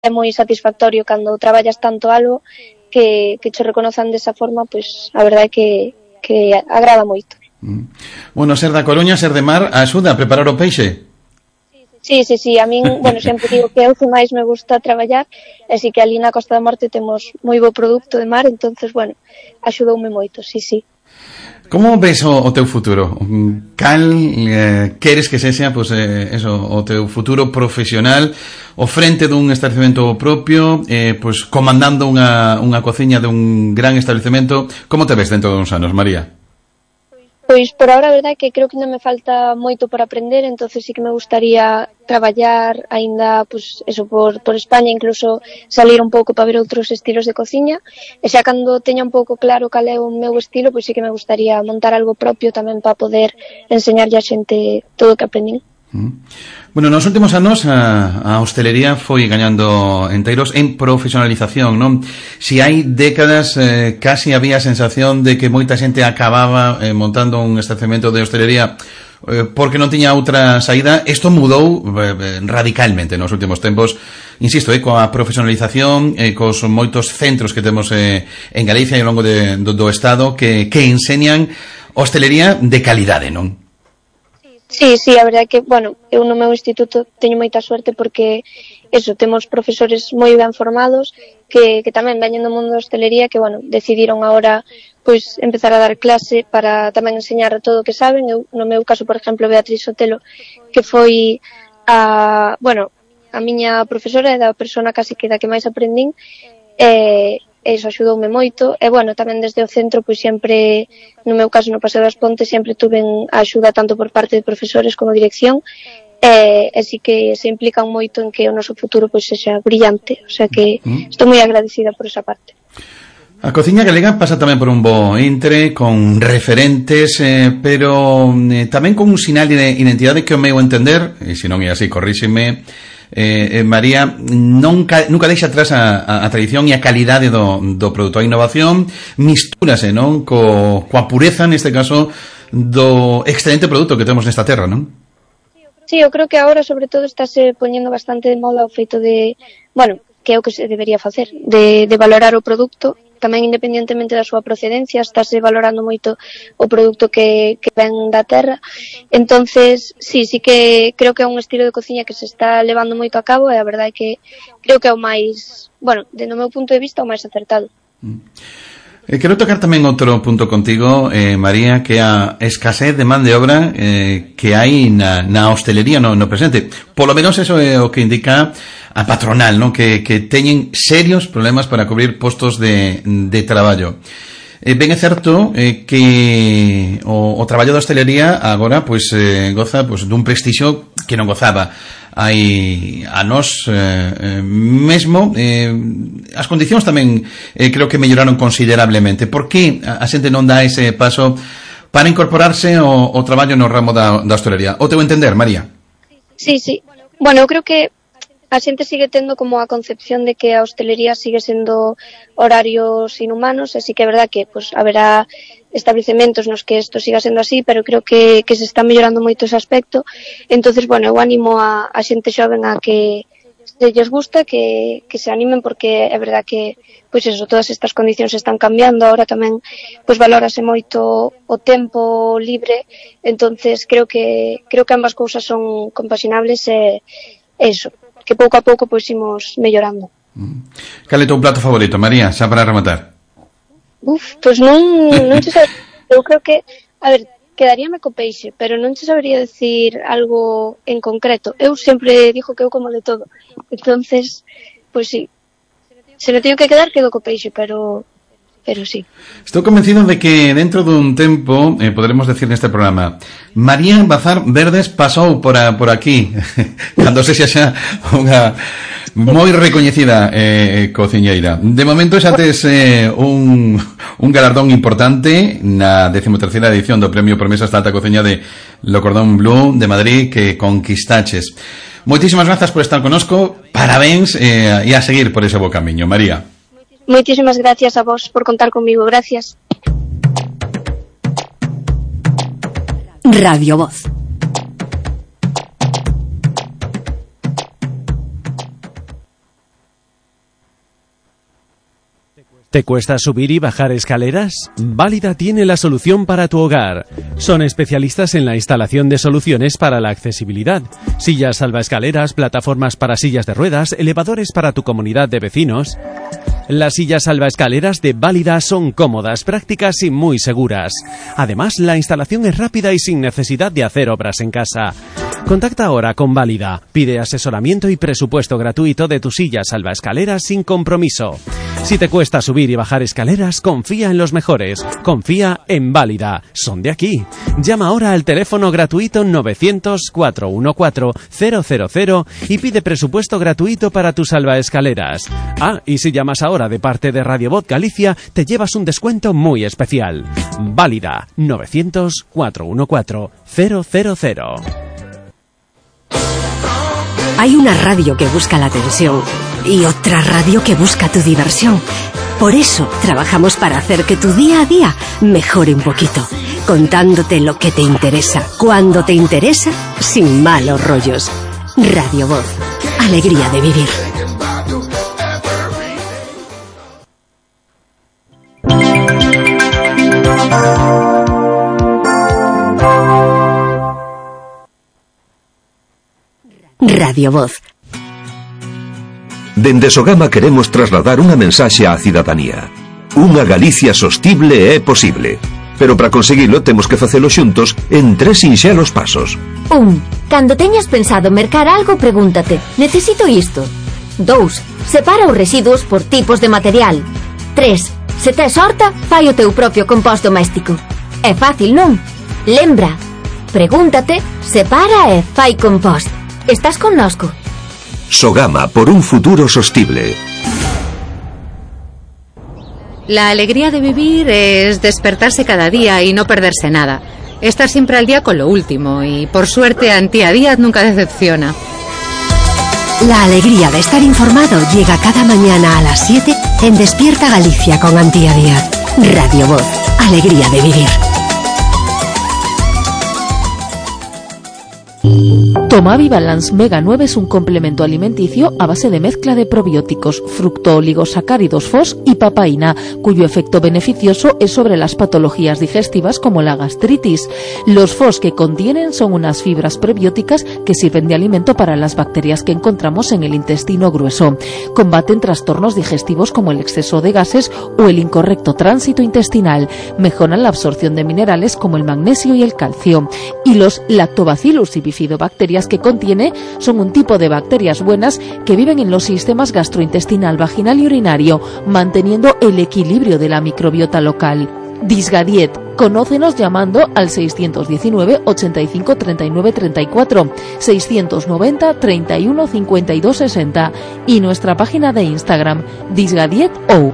é moi satisfactorio cando traballas tanto algo que che reconozan desa forma, pois a verdade é que agrada moito. Bueno, ser da Coruña, ser de mar, axuda a preparar o peixe? Sí, a min, sempre digo que é o que máis me gusta traballar, así que ali na Costa da Morte temos moi bo produto de mar, entonces, axudoume moito, sí. Como ves o teu futuro? Cal queres que sexa, o teu futuro profesional ao frente dun establecemento propio, comandando unha cociña dun gran establecemento? Como te ves dentro de uns anos, María? Pois por ahora a verdade é que creo que ainda me falta moito por aprender, entonces sí que me gustaría traballar aínda, por España, incluso salir un pouco para ver outros estilos de cociña, e xa cando teña un pouco claro cal é o meu estilo, pois sí que me gustaría montar algo propio tamén para poder enseñarlle a xente todo o que aprendín. Bueno, nos últimos anos a hostelería foi gañando enteiros en profesionalización, non? Si hai décadas casi había a sensación de que moita xente acababa montando un establecemento de hostelería porque non tiña outra saída. Isto mudou radicalmente nos últimos tempos, insisto, coa profesionalización, cos moitos centros que temos en Galicia e ao longo do Estado que enseñan hostelería de calidade, non? Sí, a verdade é que, eu no meu instituto teño moita suerte porque temos profesores moi ben formados que tamén veñen do mundo da hostelería que, decidiron agora empezar a dar clase para tamén enseñar todo o que saben. Eu, no meu caso, por exemplo, Beatriz Sotelo, que foi a miña profesora e da persona casi que da que máis aprendín, eso axudoume moito, e tamén desde o centro sempre, no meu caso no Paseo das Pontes, sempre tuve a axuda tanto por parte de profesores como dirección, e así que se implican moito en que o noso futuro sexa brillante, o sea que estou moi agradecida por esa parte. A cociña galega pasa tamén por un bo intre, con referentes, pero tamén con un sinal de identidade que o meu entender, e se non é así, corríxeme, María, nunca deixa atrás a tradición e a calidade do produto. A innovación mistúrase, non? Coa pureza, neste caso, do excelente produto que temos nesta terra, non? Sí, eu creo que agora, sobre todo, estáse poñendo bastante de moda o feito de, que é o que se debería facer, de valorar o produto, tamén independentemente da súa procedencia, estáse valorando moito o produto que ven da terra. Entonces, sí que creo que é un estilo de cociña que se está levando moito a cabo e a verdade é que creo que é o máis, do meu punto de vista, o máis acertado. Quero tocar tamén outro punto contigo, María, que é a escasez de man de obra que hai na hostelería no presente. Polo menos eso é o que indica a patronal, non? Que teñen serios problemas para cubrir postos de traballo. Ben é certo que o traballo da hostelería agora goza dun prestixio que non gozaba hai anos mesmo. As condicións tamén creo que melloraron considerablemente. Por que a xente non dá ese paso para incorporarse ao traballo no ramo da hostelería? O teu entender, María? Sí. Eu creo que a xente sigue tendo como a concepción de que a hostelería sigue sendo horarios inhumanos, así que é verdad que haberá establecementos nos que isto siga sendo así, pero creo que se está mellorando moito ese aspecto. Entonces, eu animo a xente xoven a que se lles gusta, que se animen, porque é verdad que todas estas condicións están cambiando. Ahora tamén valórase moito o tempo libre, entonces creo que ambas cousas son compaxinables e eso, que pouco a pouco imos mellorando. Cal é o teu plato favorito, María, xa para rematar? Non che sabería. Eu creo que, quedaríame co peixe, pero non che sabería decir algo en concreto. Eu sempre digo que eu como de todo. Entonces, sí. Se me teño que quedar, quedo co peixe, pero sí. Estou convencido de que dentro dun tempo poderemos decir neste programa: María Bazar Verdes pasou por aquí cando se xa unha moi recoñecida cociñeira. De momento xa tes un galardón importante na 13ª edición do Premio Promesas da Alta Cociña de Lo Cordón Bleu de Madrid que conquistaches. Moitísimas grazas por estar connosco, parabéns e a seguir por ese bo camiño, María. Moitísimas gracias a vos por contar comigo, gracias. Radio Voz. ¿Te cuesta subir y bajar escaleras? Válida tiene la solución para tu hogar. Son especialistas en la instalación de soluciones para la accesibilidad. Sillas salvaescaleras, plataformas para sillas de ruedas, elevadores para tu comunidad de vecinos. Las sillas salvaescaleras de Válida son cómodas, prácticas y muy seguras. Además, la instalación es rápida y sin necesidad de hacer obras en casa. Contacta ahora con Válida. Pide asesoramiento y presupuesto gratuito de tu silla salvaescaleras sin compromiso. Si te cuesta subir y bajar escaleras, confía en los mejores. Confía en Válida. Son de aquí. Llama ahora al teléfono gratuito 900-414-000 y pide presupuesto gratuito para tus salvaescaleras. Ah, y si llamas ahora de parte de Radio Voz Galicia, te llevas un descuento muy especial. Válida 900-414-000. Hay una radio que busca la atención y otra radio que busca tu diversión. Por eso trabajamos para hacer que tu día a día mejore un poquito, contándote lo que te interesa, cuando te interesa, sin malos rollos. Radio Voz, alegría de vivir. Radio Voz. Dende Sogama queremos trasladar unha mensaxe á cidadanía. Unha Galicia sostible é posible. Pero para conseguilo temos que facelo xuntos en 3 sinxelos pasos. 1. Cando teñas pensado mercar algo, pregúntate: necesito isto? 2. Separa os residuos por tipos de material. 3. Se tes horta, fai o teu propio compost doméstico. É fácil, non? Lembra, pregúntate, separa e fai compost. Estás connosco. Sogama, por un futuro sostible. La alegría de vivir es despertarse cada día y no perderse nada. Estar siempre al día con lo último y, por suerte, Antía Díaz nunca decepciona. La alegría de estar informado llega cada mañana a las 7 en Despierta Galicia con Antía Díaz. Radio Voz, alegría de vivir. Tomavi Balance Mega 9 es un complemento alimenticio a base de mezcla de probióticos, fructooligosacáridos FOS y papaína, cuyo efecto beneficioso es sobre las patologías digestivas como la gastritis. Los FOS que contienen son unas fibras prebióticas que sirven de alimento para las bacterias que encontramos en el intestino grueso. Combaten trastornos digestivos como el exceso de gases o el incorrecto tránsito intestinal. Mejoran la absorción de minerales como el magnesio y el calcio. Y los lactobacillus y bifidobacterias que contiene son un tipo de bacterias buenas que viven en los sistemas gastrointestinal, vaginal y urinario, manteniendo el equilibrio de la microbiota local. Disgadiet, conócenos llamando al 619 85 39 34, 690 31 52 60 y nuestra página de Instagram, disgadiet.ou.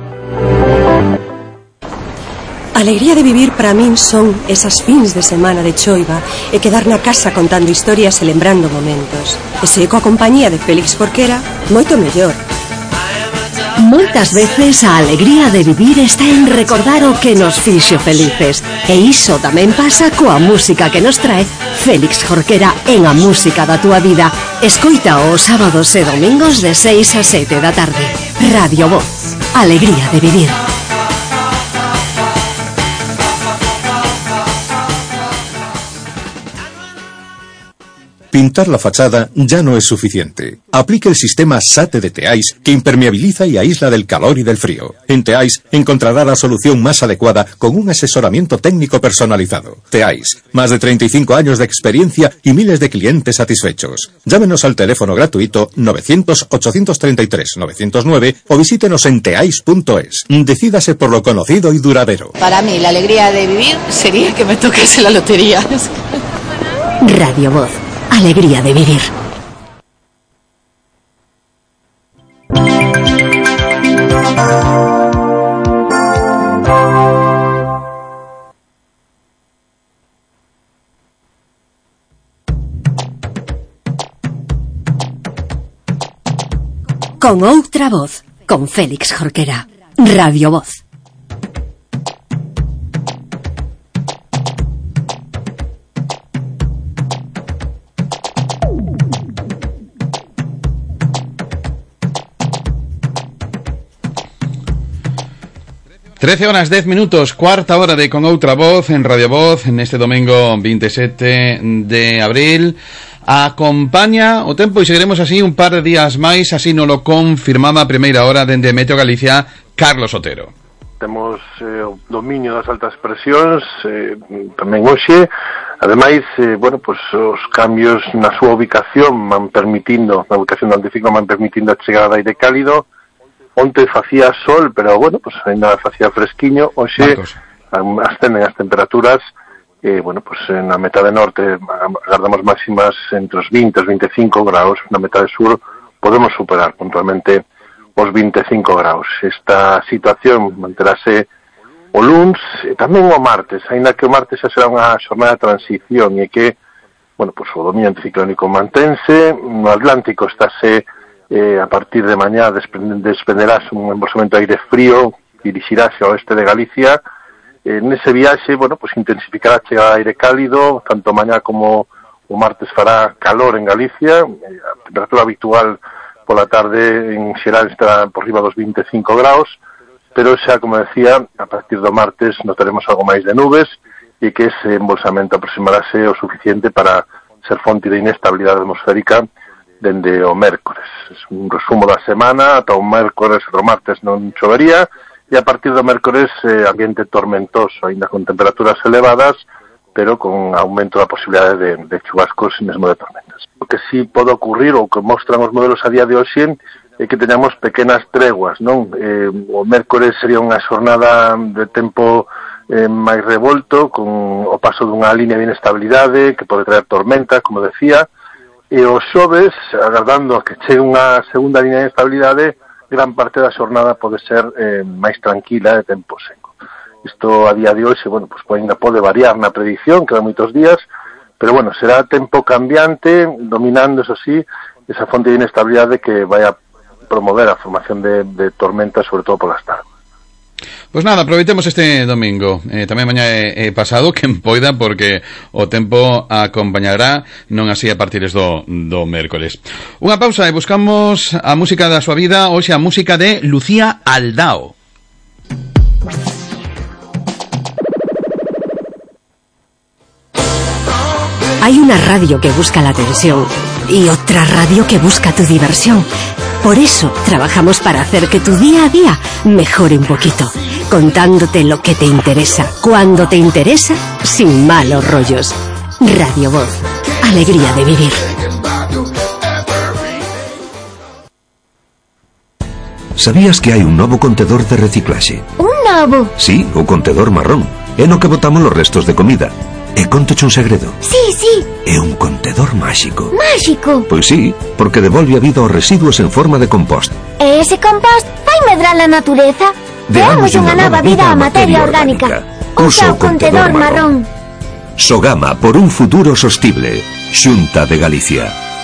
Alegría de vivir para min son esas fins de semana de choiva e quedar na casa contando historias e lembrando momentos. E se coa compañía de Félix Jorquera, moito mellor. Moitas veces a alegría de vivir está en recordar o que nos fixo felices. E iso tamén pasa coa música que nos trae Félix Jorquera en A Música da Túa Vida. Escoita os sábados e domingos de 6 a 7 da tarde. Radio Voz, alegría de vivir. Pintar la fachada ya no es suficiente. Aplique el sistema SATE de Teais, que impermeabiliza y aísla del calor y del frío. En Teais encontrará la solución más adecuada con un asesoramiento técnico personalizado. Teais, más de 35 años de experiencia y miles de clientes satisfechos. Llámenos al teléfono gratuito 900-833-909 o visítenos en teais.es. Decídase por lo conocido y duradero. Para mí, la alegría de vivir sería que me tocase la lotería. Radio Voz, alegría de vivir. Con outra voz, con Félix Jorquera. Radio Voz. 13 horas 10 minutos, cuarta hora de Con Outra Voz en Radio Voz, neste domingo 27 de abril. Acompaña o tempo e seguiremos así un par de días máis, así nos lo confirmaba a primeira hora dende Meteo Galicia, Carlos Otero. Temos o dominio das altas presións, tamén hoxe, ademais, pues, os cambios na súa ubicación van permitindo, na ubicación do anticiclón van permitindo a chegada de aire cálido. Onte facía sol, pero, pues ainda facía fresquiño. Hoxe ascenden as temperaturas, pues na metade norte agardamos máximas entre os 20 e os 25 graus, na metade sur podemos superar puntualmente os 25 graus. Esta situación manterase o luns e tamén o martes, aínda que o martes xa será unha xornada de transición e que, pues o dominio anticiclónico mantense, no Atlántico estáse a partir de mañá desprenderás un embolsamento de aire frío, dirixirase ao oeste de Galicia. Nese viaxe, pues intensificará a chegada de aire cálido, tanto mañá como o martes fará calor en Galicia, a temperatura habitual pola tarde en xeral estará por riba dos 25 graus, pero xa, como decía, a partir do martes notaremos algo máis de nubes e que ese embolsamento aproximarase o suficiente para ser fonte de inestabilidade atmosférica dende o mércores. Es un resumo da semana, ata o mércores e o martes non chovería, e a partir do mércores ambiente tormentoso, aínda con temperaturas elevadas, pero con aumento da posibilidade de chubascos e mesmo de tormentas. O que sí pode ocurrir, ou que mostran os modelos a día de hoxe, é que teñamos pequenas treguas, non? O mércores sería unha xornada de tempo máis revolto, con o paso dunha línea de inestabilidade que pode traer tormenta, como decía, e os xoves, agardando a que chegue unha segunda línea de estabilidade, gran parte da xornada pode ser máis tranquila de tempo seco. Isto a día de hoxe, pues ainda pode variar na predicción, quedan moitos días, pero será tempo cambiante, dominando, eso sí, esa fonte de inestabilidade que vai a promover a formación de tormentas, sobre todo polas tardes. Pois nada, aproveitemos este domingo, tamén mañá é pasado, quen poida, porque o tempo acompañará, non así a partires do mércoles. Unha pausa e buscamos a música da súa vida, hoxe a música de Lucía Aldao. Hay una radio que busca la atención y otra radio que busca tu diversión. Por eso trabajamos para hacer que tu día a día mejore un poquito, contándote lo que te interesa, cuando te interesa, sin malos rollos. Radio Voz, alegría de vivir. Sabías que hai un novo contedor de reciclaxe? Un novo? Sí, o contedor marrón. É no que botamos os restos de comida. E contoche un segredo. Sí. É un contedor máxico. Máxico? Pois sí, porque devolve a vida aos residuos en forma de compost. E ese compost vai medrar a natureza? Deamos unha nova vida á materia orgánica. Usa o contedor marrón. Sogama por un futuro sostible. Xunta de Galicia.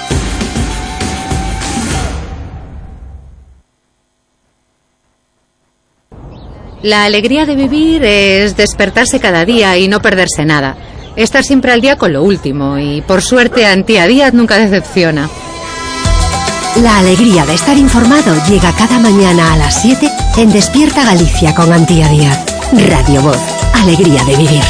La alegría de vivir es despertarse cada día y no perderse nada. Estar siempre al día con lo último y, por suerte, Antía Díaz nunca decepciona. La alegría de estar informado llega cada mañana a las 7 en Despierta Galicia con Antía Díaz. Radio Voz, alegría de vivir.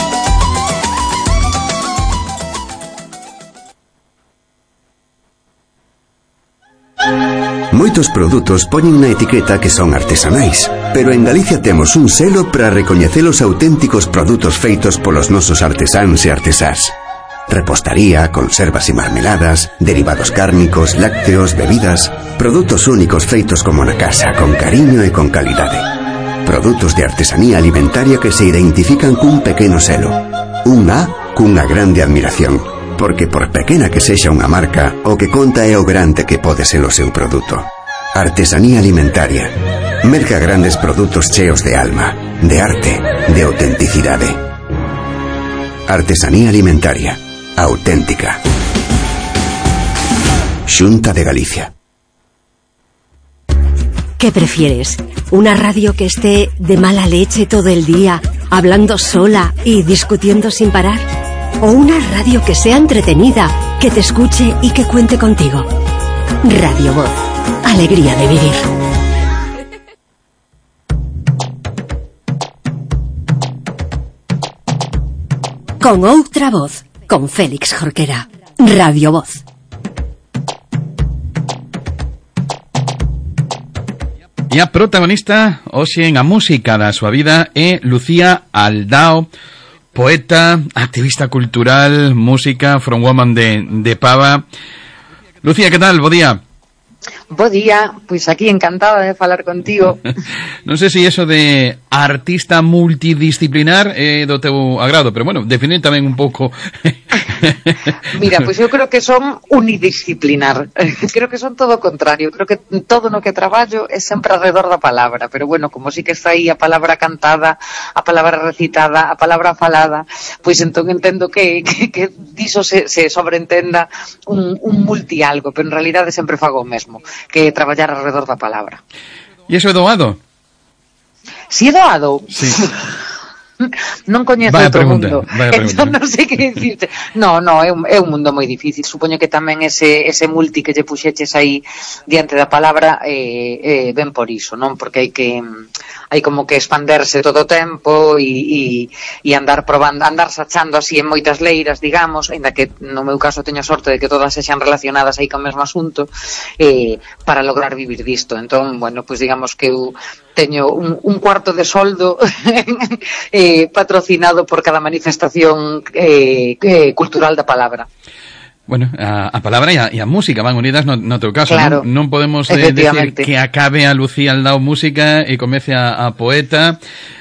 Moitos produtos poñen na etiqueta que son artesanais, pero en Galicia temos un selo para recoñecer os auténticos produtos feitos polos nosos artesáns e artesás. Repostaría, conservas e marmeladas, derivados cárnicos, lácteos, bebidas, produtos únicos feitos como na casa, con cariño e con calidade. Produtos de artesanía alimentaria que se identifican cun pequeno selo. Un A cunha grande admiración. Porque por pequena que sexa unha marca, o que conta é o grande que pode ser o seu produto. Artesanía alimentaria. Merca grandes produtos cheos de alma, de arte, de autenticidade. Artesanía alimentaria. Auténtica. Xunta de Galicia. ¿Qué prefieres? ¿Una radio que esté de mala leche todo el día, hablando sola y discutiendo sin parar? ¿O una radio que sea entretenida, que te escuche y que cuente contigo? Radio Voz, alegría de vivir. Con outra voz, con Félix Jorquera. Radio Voz. E a protagonista hoxe en a música da súa vida é Lucía Aldao, poeta, activista cultural, música, frontwoman de Pava. Lucía, que tal? Bo día. Bo día, pois aquí encantada de falar contigo. Non sei se iso de artista multidisciplinar é do teu agrado, pero bueno, definir tamén un pouco. Mira, pois eu creo que son unidisciplinar. Creo que son todo o contrario. Creo que todo no que traballo é sempre alrededor da palabra, pero bueno, como si que está aí a palabra cantada, a palabra recitada, a palabra falada, pois entón entendo que diso se sobreentenda un multialgo, pero en realidade sempre fago o mesmo, que traballar alrededor da palabra. E iso é doado? Si é doado? Sí. Non coñezo outro mundo, entón non sei que dicirte. No, é un mundo moi difícil. Supoño que tamén ese multi que lle puxeches aí diante da palabra ven por iso, non? Porque hai como que expanderse todo o tempo e andar probando, andar sachando así en moitas leiras, digamos, ainda que no meu caso teño sorte de que todas sexan relacionadas aí con o mesmo asunto, para lograr vivir disto. Entón, bueno, pois digamos que eu teño un cuarto de soldo patrocinado por cada manifestación cultural da palabra. Bueno, a palabra e a música van unidas no teu caso, claro, non podemos decir que acabe a Lucía Aldao música e comece a poeta,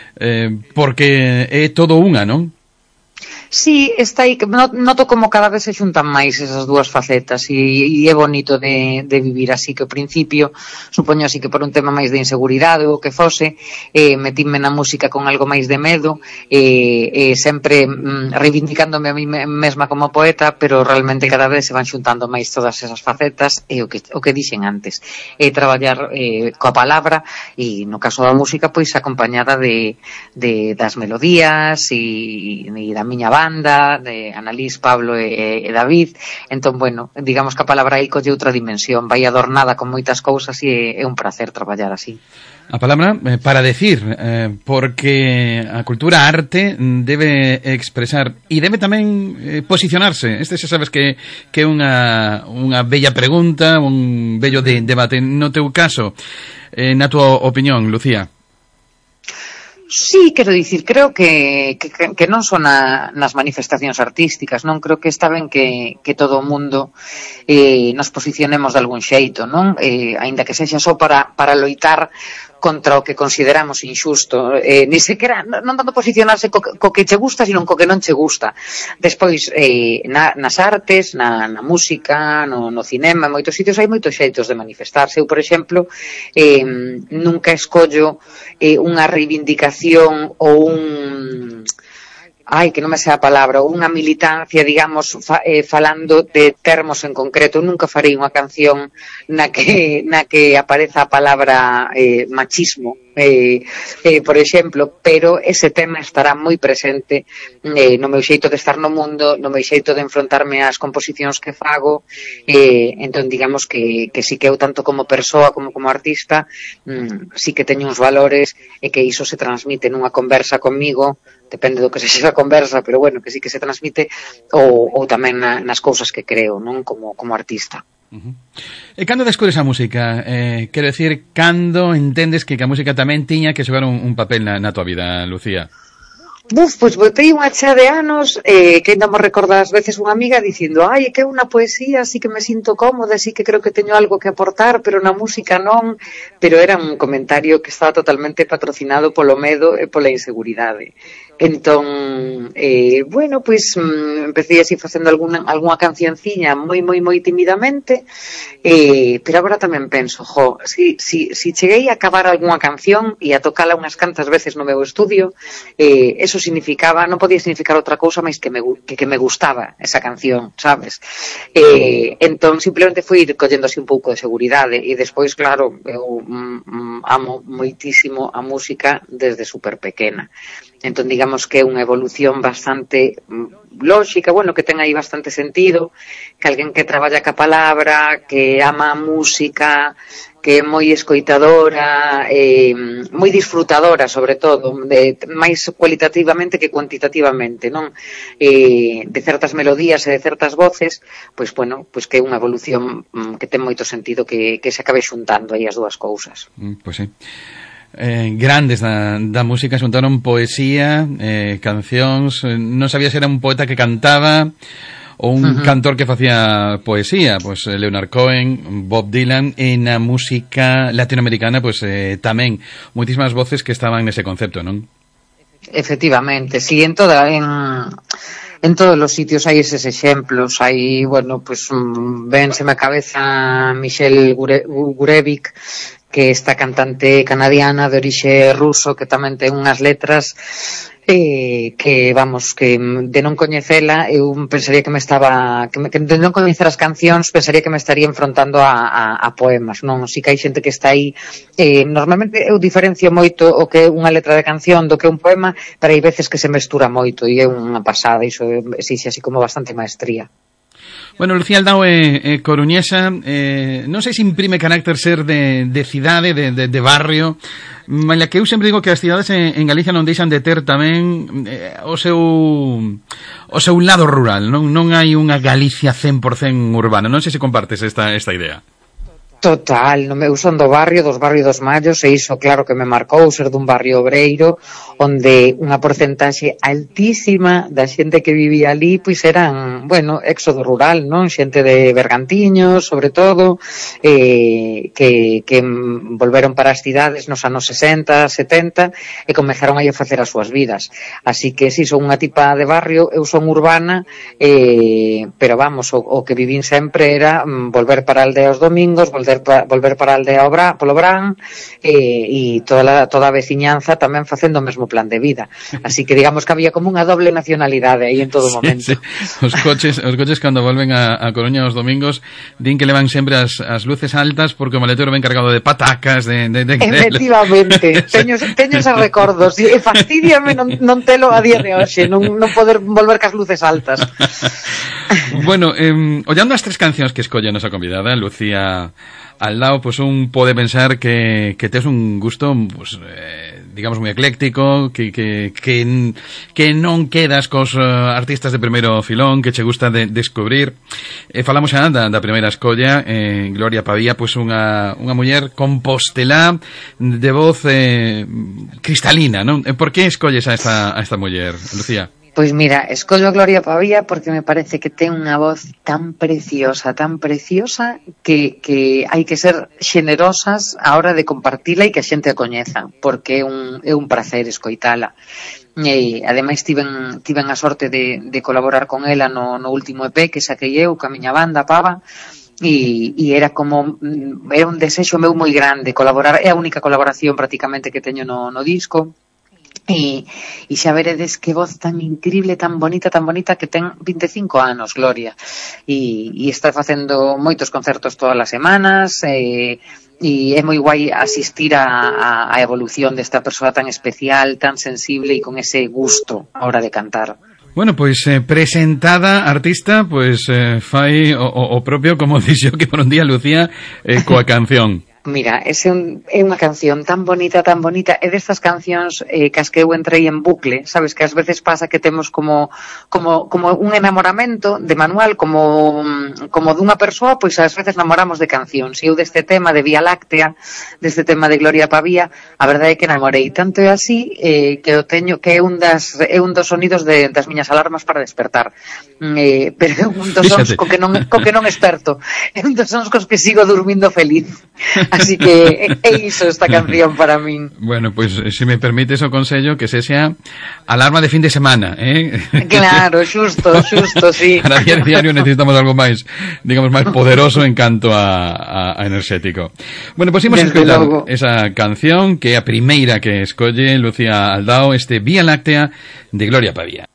porque é todo unha, non? Sí, está aí, que noto como cada vez se xuntan máis esas dúas facetas e é bonito de vivir así, que ao principio supoño así que por un tema máis de inseguridade ou que fose, metíme na música con algo máis de medo, sempre reivindicándome a mí mesma como poeta, pero realmente cada vez se van xuntando máis todas esas facetas e o que dixen antes, traballar coa palabra e no caso da música pois acompañada das melodías e da miña banda, de Annalís, Pablo e David. Entón, bueno, digamos que a palabra aí colle outra dimensión, vai adornada con moitas cousas e é un placer traballar así. A palabra para decir, porque a cultura, a arte debe expresar e debe tamén posicionarse. Este xa sabes que é unha bella pregunta, un bello debate. No teu caso, na tua opinión, Lucía? Sí, quero dicir, creo que non son nas manifestacións artísticas, non? Creo que está ben que todo o mundo nos posicionemos de algún xeito, non? Aínda que sexa só para loitar contra o que consideramos injusto, ni sequera non tanto posicionarse co que che gusta, sino co que non che gusta. Despois, nas artes, na música, no cinema, en moitos sitios hai moitos xeitos de manifestarse. Eu, por exemplo, nunca escollo unha reivindicación ou que non me sea a palabra, unha militancia, digamos, falando de termos en concreto. Nunca farei unha canción na que apareza a palabra machismo, por exemplo, pero ese tema estará moi presente no meu xeito de estar no mundo, no meu xeito de enfrontarme ás composicións que fago. Entón, digamos que sí que eu, tanto como persoa como artista, sí que teño uns valores e que iso se transmite nunha conversa comigo, depende do que sexa a conversa, pero bueno, que sí que se transmite, ou tamén nas cousas que creo, non, como artista. E cando descubres a música? Quero decir, cando entendes que a música tamén tiña que xogar un papel na tua vida, Lucía? Pois botei unha chea de anos que ainda me recorda ás veces unha amiga dicindo, é que é unha poesía, así que me sinto cómoda, así que creo que teño algo que aportar, pero na música non. Pero era un comentario que estaba totalmente patrocinado polo medo e pola inseguridade. Entón, bueno, pois empecé así facendo algunha cancionciña moi timidamente, pero agora tamén penso, si cheguei a acabar algunha canción e a tocala unhas cantas veces no meu estudio, eso significaba, non podía significar outra cousa máis que me gustaba esa canción, sabes? Entón simplemente fui collendo así un pouco de seguridade e despois, claro, eu amo moitísimo a música desde super pequena. Entón, digamos que é unha evolución bastante lóxica, bueno, que ten aí bastante sentido, que alguén que traballa ca palabra, que ama a música, que é moi escoitadora, moi disfrutadora, sobre todo, máis cualitativamente que cuantitativamente, non? De certas melodías e de certas voces, pois, bueno, pois que é unha evolución que ten moito sentido que se acabe xuntando aí as dúas cousas. Pois sí. Grandes da música, xuntaron poesía, cancións, non sabía se era un poeta que cantaba ou un cantor que facía poesía, pois Leonard Cohen, Bob Dylan, e na música latinoamericana pois tamén moitísimas voces que estaban nese concepto, non? Efectivamente, sí, en todos os sitios hai eses exemplos, hai, bueno, pois vénseme a cabeza Michelle Gurevich, que esta cantante canadiana de orixe ruso, que tamén ten unhas letras que, vamos, que de non coñecela eu pensaría que de non coñecer as cancións pensaría que me estaría enfrontando a poemas, non? Si que hai xente que está aí, normalmente eu diferencio moito o que é unha letra de canción do que é un poema, pero hai veces que se mestura moito e é unha pasada, iso exixe así como bastante maestría. Bueno, Lucía Aldao é coruñesa, non sei se imprime carácter ser de cidade, de barrio, malia que eu sempre digo que as cidades en Galicia non deixan de ter tamén o seu lado rural, non hai unha Galicia 100% urbana, non sei se compartes esta idea. Total, eu son do barrio, dos barrios dos Mallos, e iso claro que me marcou ser dun barrio obreiro onde unha porcentaxe altísima da xente que vivía ali pois eran, bueno, éxodo rural, non? Xente de Bergantiños, sobre todo, que volveron para as cidades nos anos 60, 70 e comezaron aí a facer as súas vidas. Así que si, son unha tipa de barrio, eu son urbana, pero vamos, o que vivín sempre era volver para a aldea os domingos, volver para a aldea polo Brán, e toda a veciñanza tamén facendo o mesmo plan de vida. Así que digamos que había como unha doble nacionalidade aí en todo momento. Sí. Os coches cando volven a Coruña os domingos din que levan sempre as luces altas porque o maletero ven cargado de patacas, de Efectivamente, teño esos recordos e fastidiame non telo a día de hoxe, non poder volver cas luces altas. Bueno, ollando as tres cancións que escolle a nosa convidada, Lucía Aldao, pues un pode pensar que tes un gusto, pues, digamos, moi ecléctico, que non quedas cos artistas de primeiro filón, que che gusta descubrir. Falamos xa da primeira escolla, Gloria Pavía, pues unha muller compostelá de voz cristalina, non? Por que escolles a esta muller, Lucía? Pois mira, escollo a Gloria Pavía porque me parece que ten unha voz tan preciosa que hai que ser xenerosas a hora de compartila e que a xente a coñeza, porque é un placer escoitala. E ademais tiven a sorte de colaborar con ela no último EP que saquei eu, ca miña banda Pava, e era un desexo meu moi grande colaborar, é a única colaboración prácticamente que teño no disco. E xa veredes que voz tan increíble, tan bonita que ten 25 anos, Gloria, e está facendo moitos concertos todas as semanas, e é moi guai asistir a evolución desta persoa tan especial, tan sensible e con ese gusto a hora de cantar. Bueno, pois presentada artista, pois fai o propio, como dixo que por un día Lucía, coa canción. Mira, é unha canción tan bonita, é destas cancións cas que eu entrei en bucle, sabes, que ás veces pasa que temos como un enamoramento de manual, como dunha persoa, pois ás veces namoramos de cancións, e eu deste tema de Vía Láctea, deste tema de Gloria Pavía, a verdade é que namorei, tanto é así que o teño, que é un dos sonidos das miñas alarmas para despertar, pero é un dos sons co que non desperto, é un dos sons cos que sigo dormindo feliz. Así que é iso esta canción para min. Bueno, pois, se me permites o consello que sexa alarma de fin de semana, Claro, xusto, sí. Para diario necesitamos algo máis, digamos, máis poderoso en canto a enerxético. Bueno, pois imos escoitar esa canción que é a primeira que escolle Lucía Aldao, Vía Láctea de Gloria Pavía.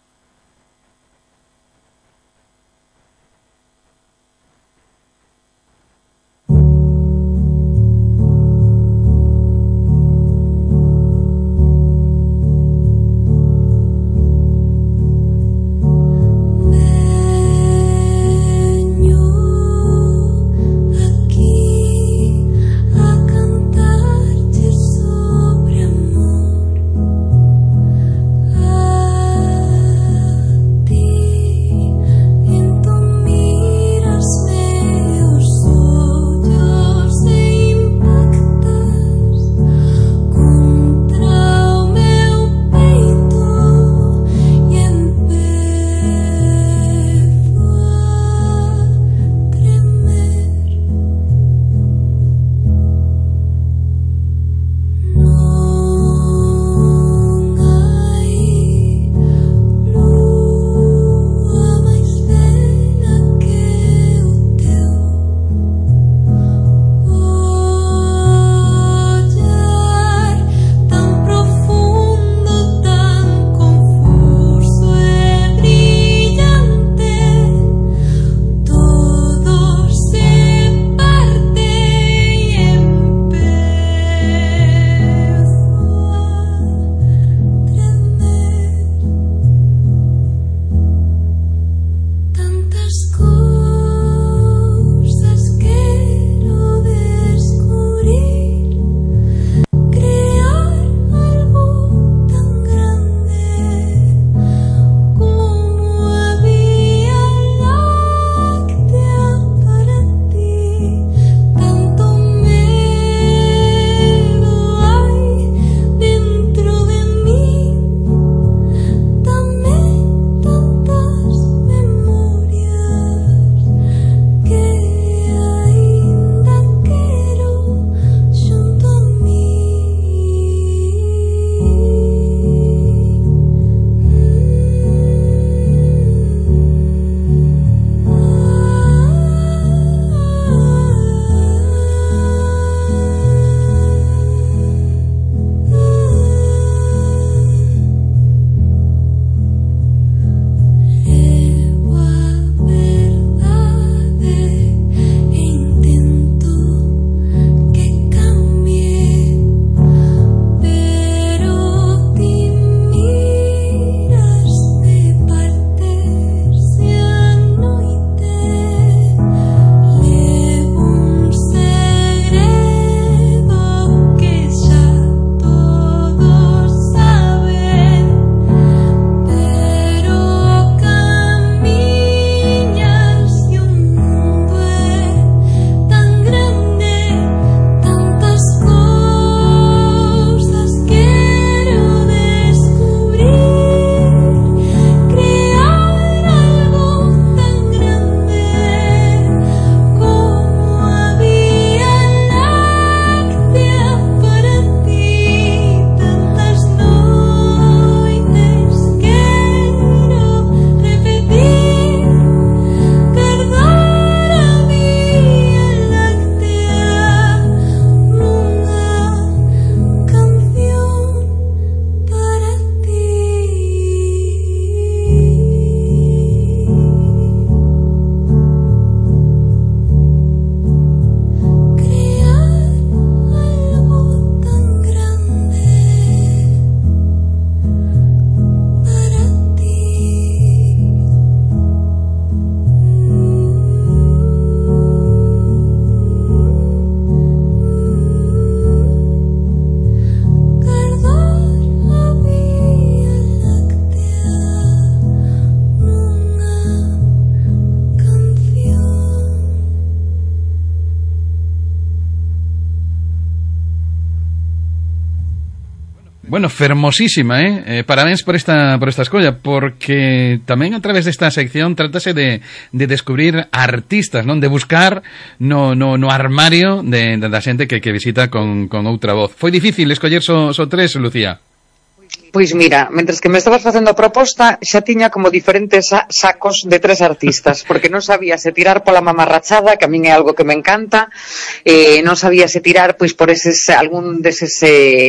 Bueno, fermosísima, parabéns por esta escolla, porque tamén a través desta sección trátase de descubrir artistas, non? De buscar no armario da xente que visita con outra voz. Foi difícil escoller só tres, Lucía? Pois mira, mentres que me estabas facendo a proposta xa tiña como diferentes sacos de tres artistas, porque non sabía se tirar pola mamarrachada, que a min é algo que me encanta, non sabía se tirar pois por algún deses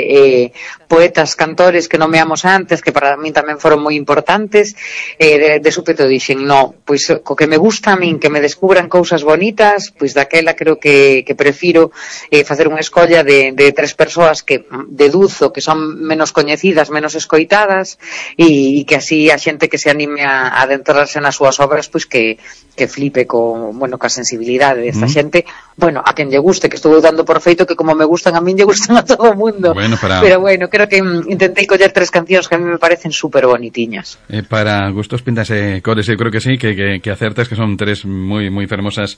poetas, cantores que nomeamos antes, que para min tamén foron moi importantes, de súpeto dixen, no, pois co que me gusta a min, que me descubran cousas bonitas, pois daquela creo que prefiro facer unha escolla de tres persoas que deduzo que son menos coñecidas, menos escoitadas, e que así a xente que se anime a adentrarse nas súas obras, pois que flipe ca sensibilidade desta xente, bueno, a quen lle guste, que estou dando por feito que como me gustan a min lle gustan a todo o mundo, pero bueno, creo que intentei coller tres cancións que a mí me parecen super bonitiñas. Para gustos pintas cores, eu creo que sí, que acertas, que son tres moi fermosas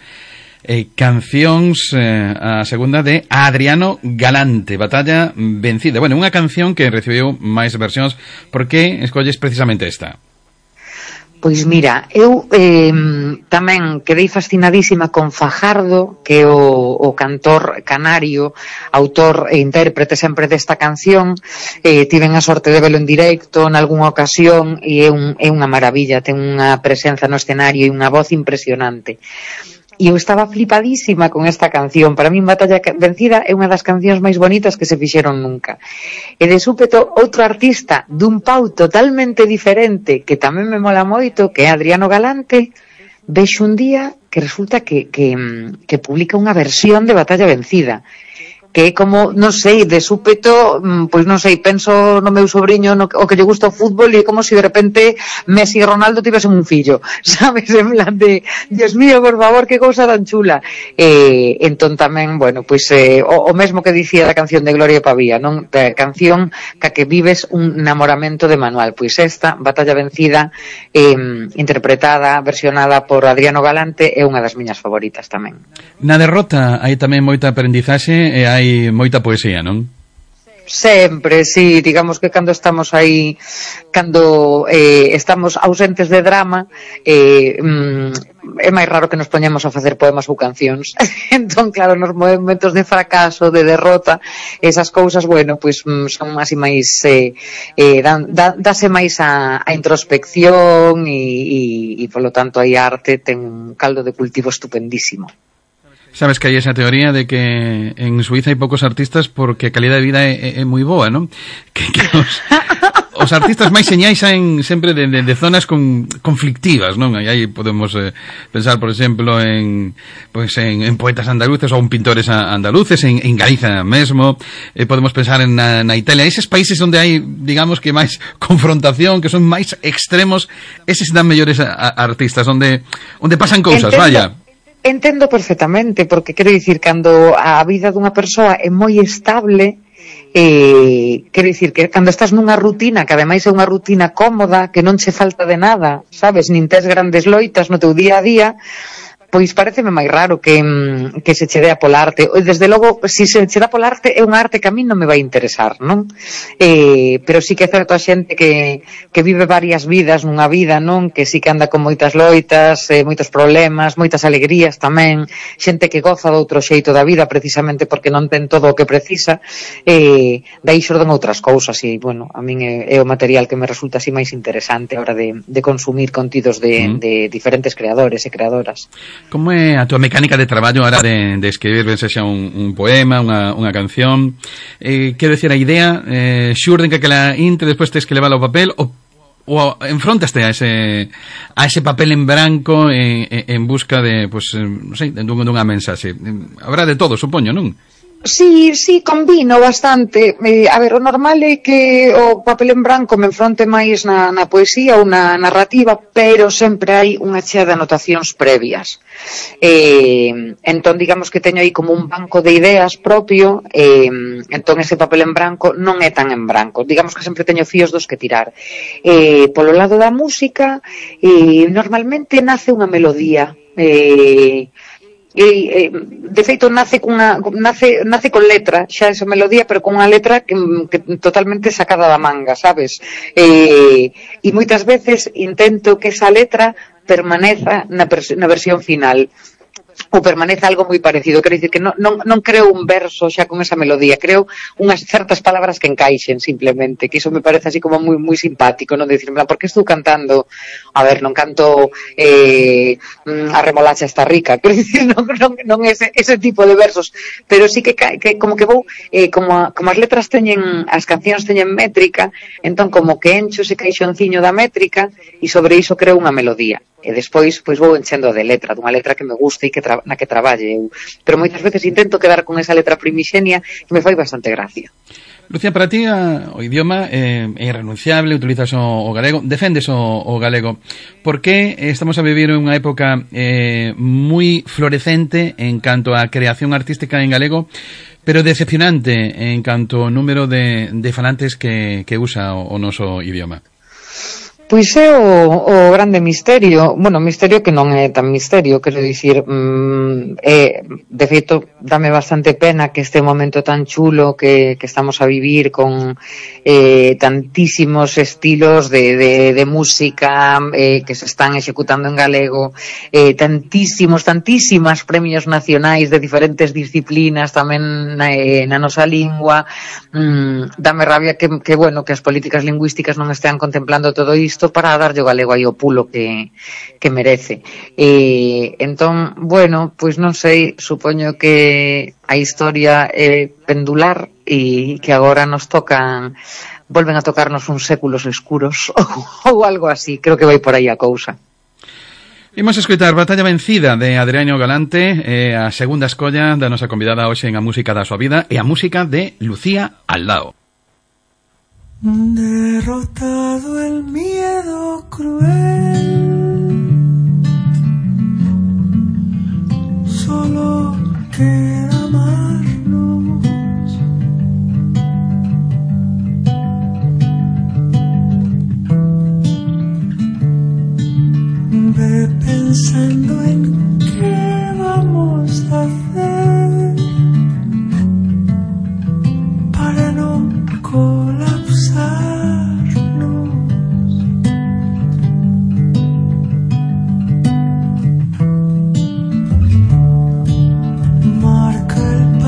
cancións. A segunda de Adriano Galante, Batalla Vencida. Bueno, unha canción que recibiu máis versións. Por que escolles precisamente esta? Pois mira, eu tamén quedei fascinadísima con Fajardo, que é o cantor canario, autor e intérprete sempre desta canción. Tiven a sorte de velo en directo nalgúnha ocasión e é unha maravilla, ten unha presenza no escenario e unha voz impresionante. E eu estaba flipadísima con esta canción. Para min Batalla Vencida é unha das cancións máis bonitas que se fixeron nunca. E de súpeto outro artista dun pau totalmente diferente que tamén me mola moito, que é Adriano Galante, vexo un día que resulta que publica unha versión de Batalla Vencida, que é como, non sei, de súpeto, pois non sei, penso no meu sobrinho o que lle gusta o fútbol e é como se de repente Messi e Ronaldo tivesen un fillo, sabes, en plan de Dios mío, por favor, que cousa tan chula. Entón tamén, bueno, pois o mesmo que dicía da canción de Gloria Pavía, non? Da canción ca que vives un namoramento de manual, pois esta, Batalla Vencida, interpretada, versionada por Adriano Galante, é unha das miñas favoritas tamén. Na derrota hai tamén moita aprendizaxe e hai moita poesía, non? Sempre, sí, digamos que cando estamos aí, cando estamos ausentes de drama, é máis raro que nos poñemos a facer poemas ou cancións. Entón, claro, nos momentos de fracaso, de derrota, esas cousas, bueno, pois son así máis, dase máis a introspección e polo tanto aí a arte ten un caldo de cultivo estupendísimo. Sabes que hai esa teoría de que en Suiza hai poucos artistas porque a calidad de vida é moi boa, non? Que os artistas máis señais saen sempre de zonas conflictivas, non? Aí podemos pensar, por exemplo, en poetas andaluces ou en pintores andaluces, en Galiza mesmo. Podemos pensar na Italia, eses países onde hai, digamos, que máis confrontación, que son máis extremos, eses dan mellores artistas, onde pasan cousas, vaya. Entendo perfectamente, porque quero dicir, cando a vida dunha persoa é moi estable, quero dicir que cando estás nunha rutina, que ademais é unha rutina cómoda, que non che falta de nada, sabes, nin tes grandes loitas no teu día a día, pois pareceme máis raro que se che dea pola arte. Desde logo, se se che dá pola arte, é unha arte que a mí non me vai interesar, non? Pero sí que é certo a xente que vive varias vidas nunha vida, non? Que sí que anda con moitas loitas, moitos problemas, moitas alegrías tamén, xente que goza de outro xeito da vida precisamente porque non ten todo o que precisa, dai xorden outras cousas e, bueno, a min é o material que me resulta así máis interesante a hora de consumir contidos de diferentes creadores e creadoras. Como é a túa mecánica de traballo a hora de escribir, ben sexa un poema, unha canción? Quero decir, a idea xurde que aquela inte, despois tes que leválo ao papel ou enfrontaste a ese papel en branco en busca de, pues, non sei, dunha mensaxe? Habrá de todo, supoño, non? Sí, combino bastante. A ver, o normal é que o papel en branco me enfronte máis na poesía ou na narrativa, pero sempre hai unha chea de anotacións previas. Entón, digamos que teño aí como un banco de ideas propio, entón ese papel en branco non é tan en branco. Digamos que sempre teño fíos dos que tirar. Polo lado da música, normalmente nace unha melodía, de feito nace con letra, xa esa melodía, pero con unha letra que totalmente sacada da manga, sabes? E moitas veces intento que esa letra permaneza na versión final, ou permanece algo moi parecido. Quero dicir que non creo un verso xa con esa melodía, creo unhas certas palabras que encaixen simplemente, que iso me parece así como moi moi simpático, non dicir, porque estou cantando, a ver, non canto a remolacha está rica, quero dicir, non ese tipo de versos, pero sí que como que vou, como as letras teñen, as cancións teñen métrica, entón como que encho ese caixonciño da métrica e sobre iso creo unha melodía. E despois pois vou enchendo de letra, dunha letra que me guste e na que traballe eu. Pero moitas veces intento quedar con esa letra primixenia que me fai bastante gracia. Lucía, para ti o idioma é irrenunciable, utilizas o galego, defendes o galego. Por que estamos a vivir unha época moi florecente en canto a creación artística en galego, pero decepcionante en canto ao número de falantes que usa o noso idioma? Pois é o grande misterio, misterio que non é tan misterio, quero dicir, de feito, dame bastante pena que este momento tan chulo que estamos a vivir con tantísimos estilos de música que se están executando en galego, tantísimas premios nacionais de diferentes disciplinas tamén na nosa lingua. Dame rabia que as políticas lingüísticas non estean contemplando todo isto para darlle o galego aí o pulo que merece. Entón, pois non sei, supoño que a historia é pendular e que agora nos volven a tocarnos uns séculos escuros ou algo así, creo que vai por aí a cousa. Imos escoitar Batalla Vencida de Adriano Galante, a segunda escolla da nosa convidada hoxe en A Música da Súa Vida, e a música de Lucía Aldao. Derrotado el miedo cruel, solo queda amarnos. Ve pensando en qué vamos a hacer para no colapsarnos. Marca el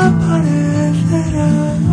aparecerá.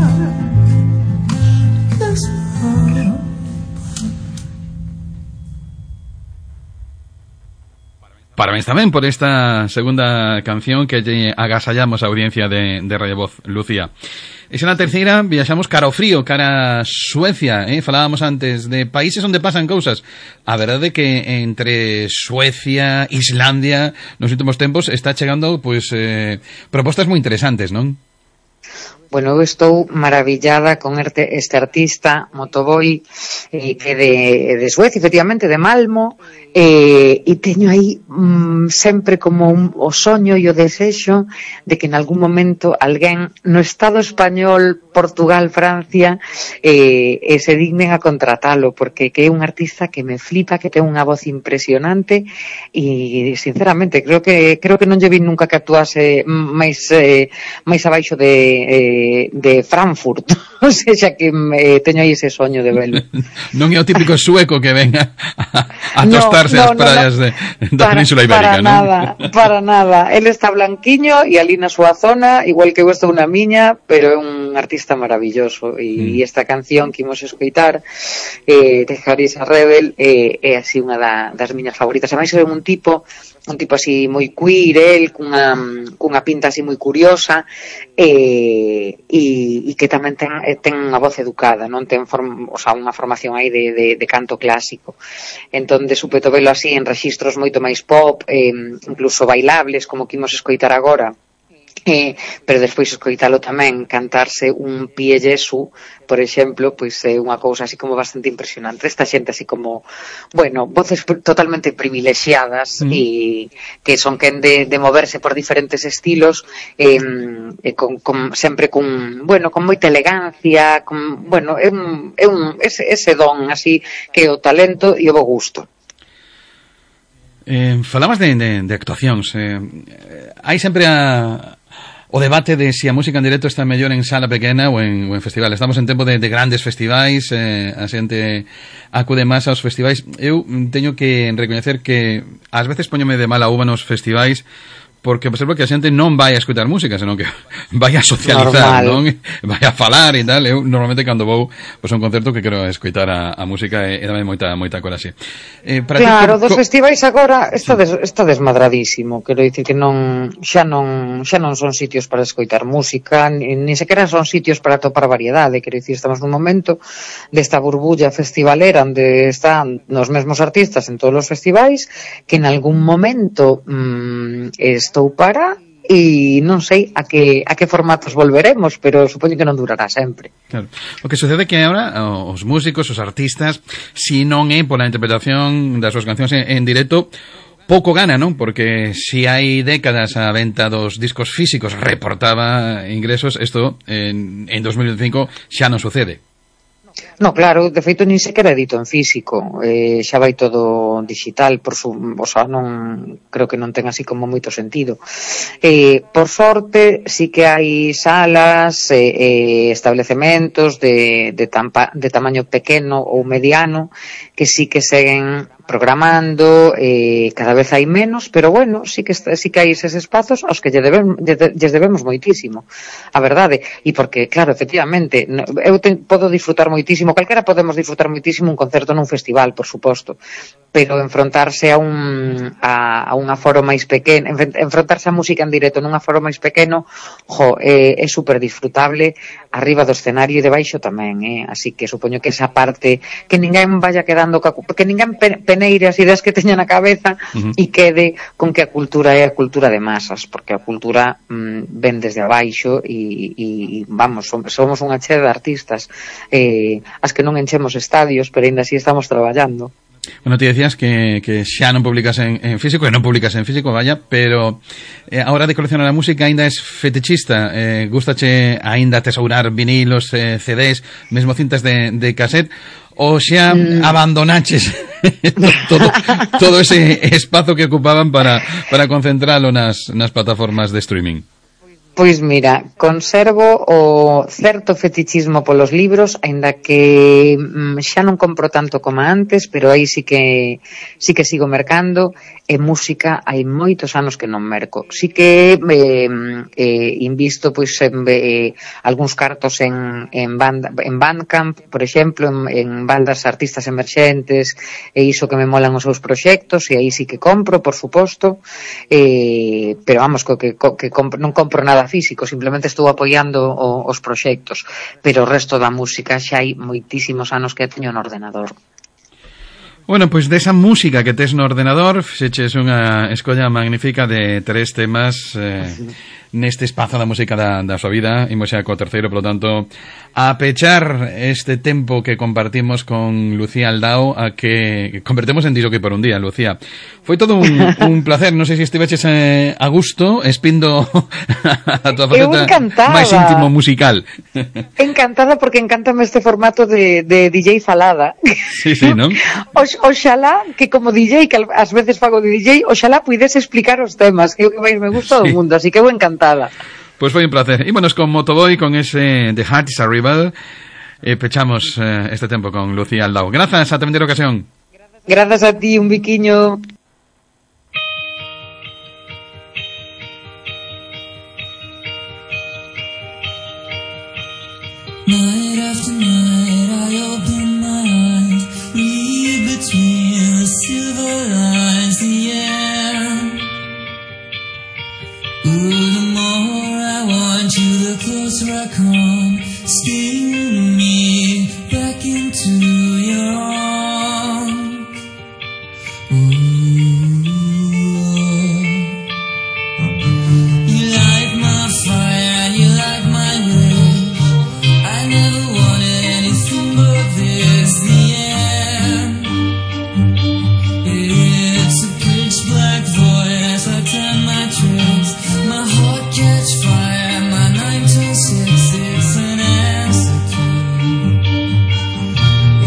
Parabéns tamén por esta segunda canción que lle agasallamos a audiencia de Radio Voz, Lucía. E xa na terceira viaxamos cara ao frío, cara a Suecia, falábamos antes de países onde pasan cousas. A verdade é que entre Suecia, Islandia, nos últimos tempos está chegando pois propostas moi interesantes, non? Bueno, eu estou maravillada con este artista, Motoboy, que de Suecia, efectivamente, de Malmo, e teño aí sempre como o soño e o desexo de que en algún momento alguén no Estado español, Portugal, Francia, se dignen a contratalo, porque que é un artista que me flipa, que ten unha voz impresionante, e sinceramente creo que non lle vi nunca que actuase máis abaixo de Frankfurt, o sea que teño aí ese soño de velo. Non é o típico sueco que venga a tostarse as praias da Península Ibérica, non? Para nada, él está blanquiño e ali na súa zona, igual que eu estou na miña, pero é un artista maravilloso, e esta canción que imos escoitar de Harissa Rebel é así unha das miñas favoritas. Ademais é un tipo así moi queer, cunha pinta así moi curiosa, e que tamén ten unha voz educada, non ten unha formación aí de canto clásico. Entón, de súpeto velo así en rexistros moito máis pop, incluso bailables, como que imos escoitar agora. Pero despois escoitalo tamén cantarse un Pie Jesu, por exemplo, pois é unha cousa así como bastante impresionante. Esta xente así como, bueno, voces totalmente privilexiadas e que son quen de moverse por diferentes estilos, sempre con moita elegancia, ese don así que o talento e o bo gusto. Falabas de actuacións. Hai sempre o debate de si a música en directo está mellor en sala pequena ou en festival. Estamos en tempo de grandes festivais, a xente acude máis aos festivais. Eu teño que recoñecer que ás veces póñome de mala uva nos festivais, porque observo que a xente non vai a escutar música, senón que vai a socializar, non? Vai a falar e tal. Eu normalmente cando vou pois a un concerto que quero escoitar a música e dame moita coraxe. Claro, dos festivais agora está desmadradísimo, quero dicir que xa non son sitios para escoitar música, ni sequera son sitios para topar variedade, quero dicir, estamos nun momento desta burbulla festivalera onde están os mesmos artistas en todos os festivais, que en algún momento estou para e non sei a que formatos volveremos, pero supoño que non durará sempre. Claro. O que sucede é que agora os músicos, os artistas, si non é pola interpretación das súas cancións en directo, pouco gana, non? Porque si hai décadas a venta dos discos físicos reportaba ingresos, isto en 2025 xa non sucede. No, claro, de feito nin sequera edito en físico, xa vai todo digital, creo que non ten así como moito sentido. Por sorte, sí que hai salas, establecementos de tamaño pequeno ou mediano que sí que seguen programando, cada vez hai menos, pero bueno, sí que hai eses espazos aos que lles debemos moitísimo, a verdade, e porque, claro, efectivamente, eu podo disfrutar moitísimo, calquera podemos disfrutar moitísimo un concerto nun festival, por suposto, pero enfrontarse a un aforo máis pequeno, enfrontarse a música en directo nun aforo máis pequeno, é super disfrutable arriba do escenario e debaixo tamén, así que supoño que esa parte que ninguén vaya quedando, porque ninguén peneire as ideas que teña na cabeza e quede con que a cultura é a cultura de masas, porque a cultura ven desde abaixo e vamos, somos unha chea de artistas as que non enchemos estadios, pero ainda así estamos traballando. Bueno, ti decías que xa non publicas en físico, e non publicas en físico, vaya, pero a hora de coleccionar a música ainda es fetichista, gustache ainda tesourar vinilos, CDs, mesmo cintas de cassette, ou xa abandonaches todo ese espazo que ocupaban para concentralo nas plataformas de streaming? Pois mira, conservo o certo fetichismo polos libros, aínda que xa non compro tanto como antes, pero aí sí que sigo mercando. E música hai moitos anos que non merco. Sí que invisto pois en algúns cartos en Bandcamp, por exemplo, en bandas artistas emerxentes, e iso que me molan os seus proxectos, e aí sí que compro, por suposto, pero vamos, non compro nada físico, simplemente estou apoiando os proxectos, pero o resto da música xa hai moitísimos anos que a teño no ordenador. Bueno, pois desa música que tes no ordenador, fixeches unha escolla magnífica de 3 temas neste espazo da música da súa vida. Imos xa co terceiro, polo tanto, a pechar este tempo que compartimos con Lucía Aldao, a que convertemos en disjockey por un día, Lucía. Foi todo un placer, non sei se estiveches a gusto, espindo a tua faceta máis íntimo musical. Encantada, porque encántame este formato de DJ falada. Sí, non? Oxalá que como DJ, que ás veces fago de DJ, oxalá puidese explicar os temas, que é o que máis me gusta do mundo, así que eu encantada. Pois foi un placer. Ímonos con Motoboy, con ese The Heart is a Rebel, e pechamos este tempo con Lucía Aldao. Grazas, ata vender ocasión. Grazas a ti, un biquiño. Night after night I open my eyes, read between the silver lines, the air. The more I want you, the closer I come, sting me back into your arms. You light my fire and you light my wish. I never wanted anything but this, the end. It's a pitch black void as I turn my tricks. My heart catch fire, my 9 to 6, it's an answer key.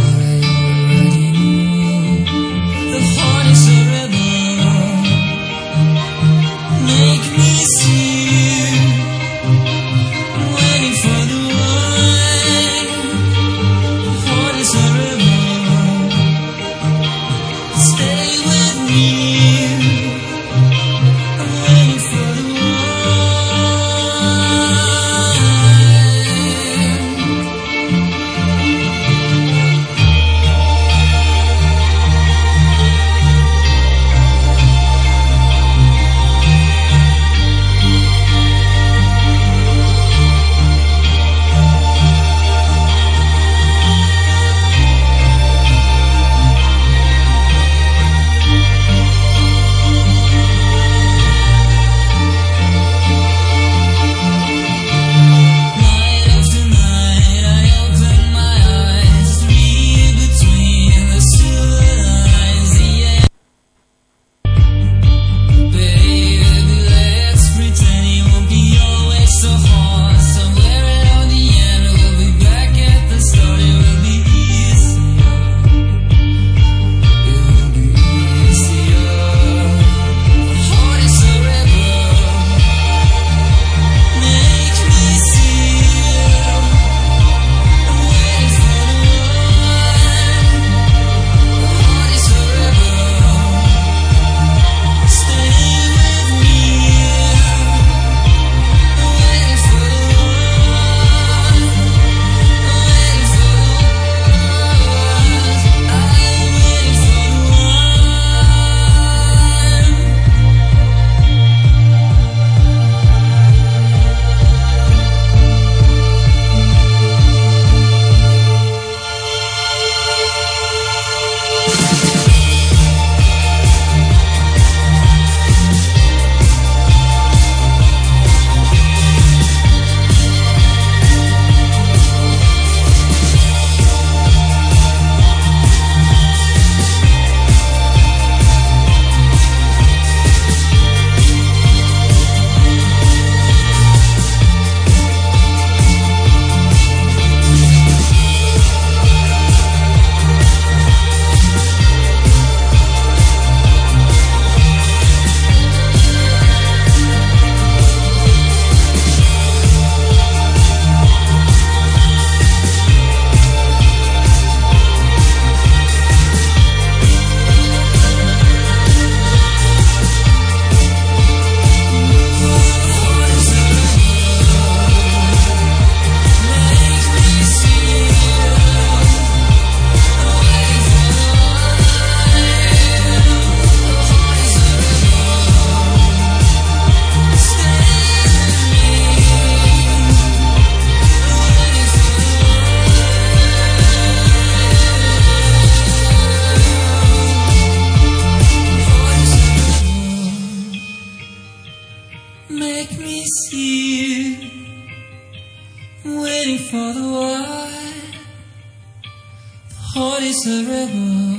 waiting for the wide. Heart is a rebel.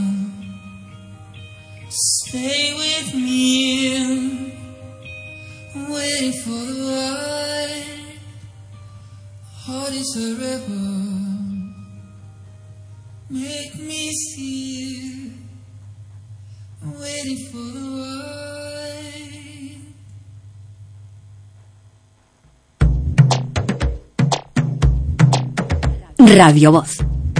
Stay with me, waiting for the wide. Heart is a rebel. Make me see, waiting for the wide. Radio Voz.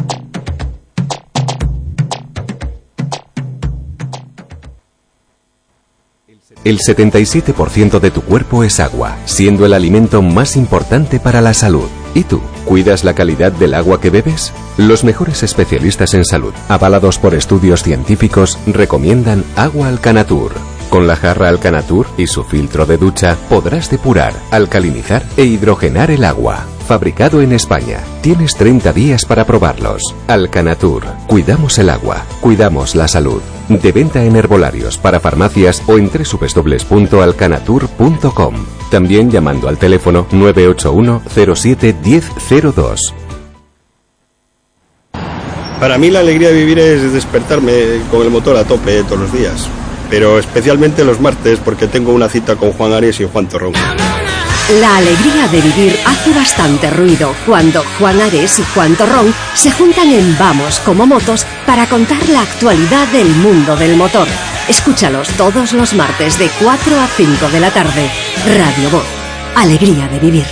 El 77% de tu cuerpo es agua, siendo el alimento más importante para la salud. ¿Y tú? ¿Cuidas la calidad del agua que bebes? Los mejores especialistas en salud, avalados por estudios científicos, recomiendan Agua Alcanatur. Con la jarra Alcanatur y su filtro de ducha podrás depurar, alcalinizar e hidrogenar el agua. Fabricado en España. Tienes 30 días para probarlos. Alcanatur. Cuidamos el agua. Cuidamos la salud. De venta en herbolarios, para farmacias o en www.alcanatur.com. También llamando al teléfono 981 07 1002. Para mí la alegría de vivir es despertarme con el motor a tope todos los días. Pero especialmente los martes porque tengo una cita con Juan Ares y Juan Torrón. La alegría de vivir hace bastante ruido cuando Juan Ares y Juan Torrón se juntan en Vamos como Motos para contar la actualidad del mundo del motor. Escúchalos todos los martes de 4 a 5 de la tarde. Radio Voz. Alegría de vivir.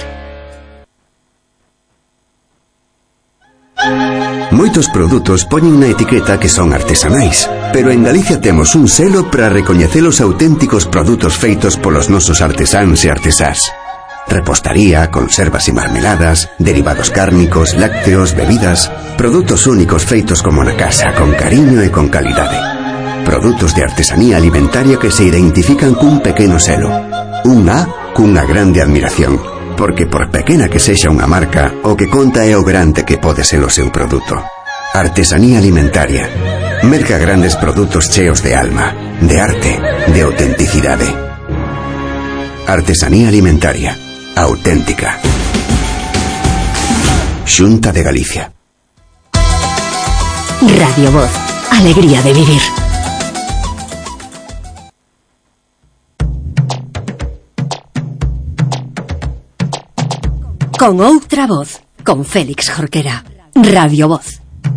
Moitos produtos poñen na etiqueta que son artesanais, pero en Galicia temos un selo para recoñecer os auténticos produtos feitos polos nosos artesáns e artesás. Repostaría, conservas e marmeladas, derivados cárnicos, lácteos, bebidas, produtos únicos feitos como na casa, con cariño e con calidade. Produtos de artesanía alimentaria que se identifican cun pequeno selo. Un A cunha grande admiración, porque por pequena que sexa unha marca, o que conta é o grande que pode ser o seu produto. Artesanía alimentaria. Merca grandes produtos cheos de alma, de arte, de autenticidade. Artesanía alimentaria. Auténtica. Xunta de Galicia. Radio Voz. Alegría de vivir. Con outra voz, con Félix Jorquera. Radio Voz.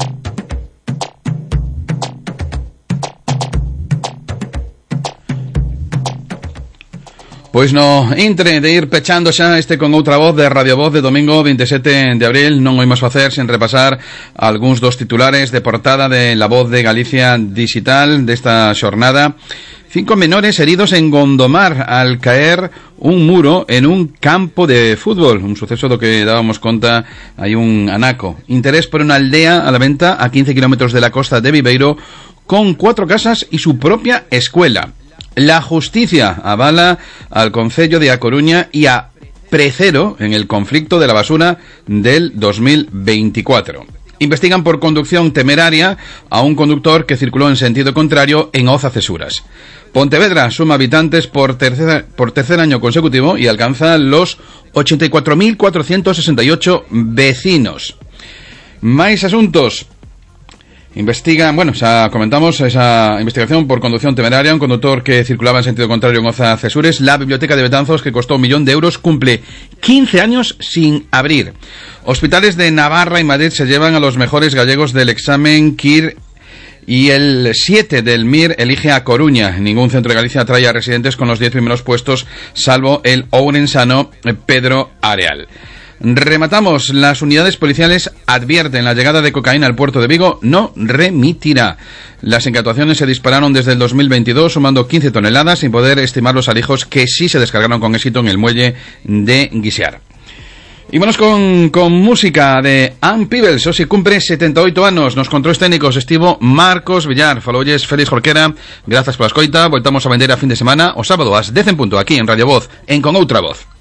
Pois no intre de ir pechando xa este con outra voz de Radio Voz de domingo 27 de abril, non oimos facer sen repasar algúns dos titulares de portada de La Voz de Galicia Digital desta xornada. 5 menores heridos en Gondomar al caer un muro en un campo de fútbol. Un suceso do que dábamos conta hai un anaco. Interés por una aldea a la venta a 15 kilómetros de la costa de Viveiro con 4 casas y su propia escuela. La justicia avala al Concello de A Coruña y a Precero en el conflicto de la basura del 2024. Investigan por conducción temeraria a un conductor que circuló en sentido contrario en Oza-Cesuras. Pontevedra suma habitantes por tercer año consecutivo y alcanza los 84.468 vecinos. Máis asuntos. Investigan, xa comentamos esa investigación por conducción temeraria, un conductor que circulaba en sentido contrario en Oza-Cesures. La biblioteca de Betanzos, que costó 1 millón de euros, cumple 15 años sin abrir. Hospitales de Navarra y Madrid se llevan a los mejores gallegos del examen KIR y el 7 del MIR elige a Coruña. Ningún centro de Galicia trae a residentes con los 10 primeros puestos, salvo el ourensano Pedro Areal. Rematamos. Las unidades policiales advierten la llegada de cocaína al puerto de Vigo no remitirá. Las incautaciones se dispararon desde el 2022, sumando 15 toneladas, sin poder estimar los alijos que sí se descargaron con éxito en el muelle de Guixar. Y vamos con música de Ann Peebles. Hoxe cumpre 78 anos. Nos controles técnicos estivo Marcos Villar. Falolles Félix Jorquera. Grazas pola escoita. Voltamos a vender a fin de semana o sábado ás 10 en punto aquí en Radio Voz, en Con Outra Voz.